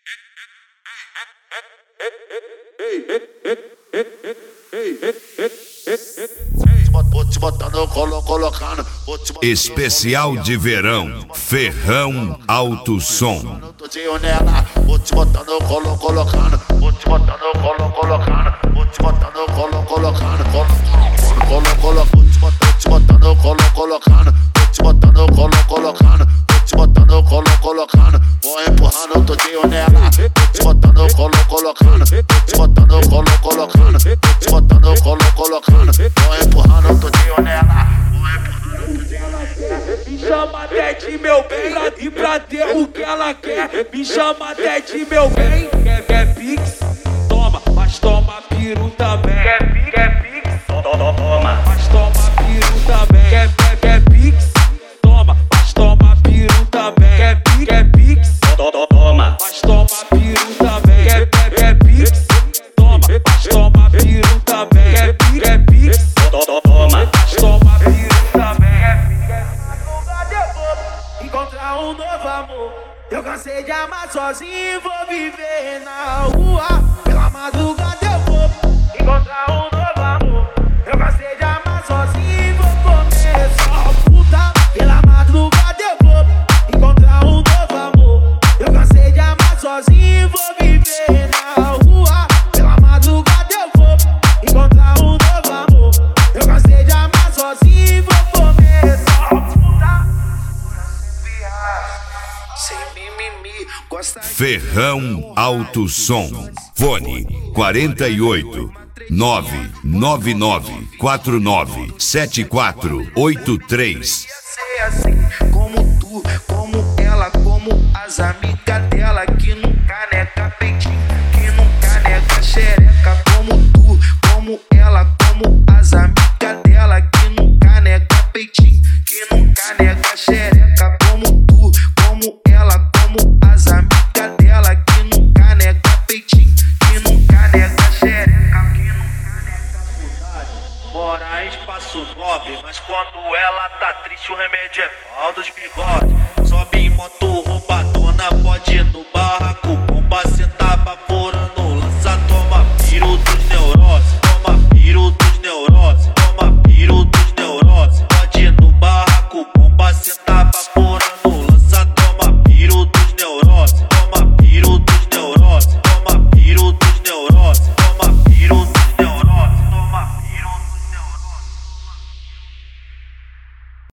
Vou te botando, colocando. Especial de verão, Ferrão Alto Som. Vou te botando, colocando. Vou te botando, colocando. Vou te botando, colocando. Vou te botando, colocando. Vou te botando, colocando. Vou te botando, colocando. Vou empurrando todinho nela. Vou te botando, colocando. Vou te botando, colocando. Vou te botando, colocando. Vou empurrando todinho nela. Me chama até de meu bem e pra ter o que ela quer. Me chama até de meu bem. Quer pix? Toma, mas toma piru também. Quer pix? Toma, mas toma piru também. Quer pix? Toma, mas toma piru também. Quer pix? Toma, mas toma piru também. Quer pix? Toma, mas toma piru também. Quer pix? Toma, mas toma piru também. Encontrar um novo amor. Eu cansei de amar sozinho, vou viver na rua. Pela madrugada eu vou encontrar um novo amor. Eu cansei de amar sozinho, vou comer só puta. Pela madrugada eu vou encontrar um novo amor. Eu cansei de amar sozinho, vou viver na rua. Pela madrugada eu vou encontrar um novo amor. Eu cansei de amar sozinho, vou comer só puta. Sem mimimi, gosta de Ferrão Alto Som. Fone 48 999 49 7483. ser assim, como tu, como ela, como as amigas dela, que nunca nega peitinho, que nunca nega xereca. Como tu, como ela, como as amigas dela, que nunca nega peitinho, que nunca nega xereca. Como tu, como ela, como as amigas dela, que nunca nega peitinho, que nunca nega xereca, que nunca nega. Mora em espaço 9, mas quando ela tá triste o remédio é pau dos bigodes. Sobe em moto roubadona, pode ir no barraco, bomba senta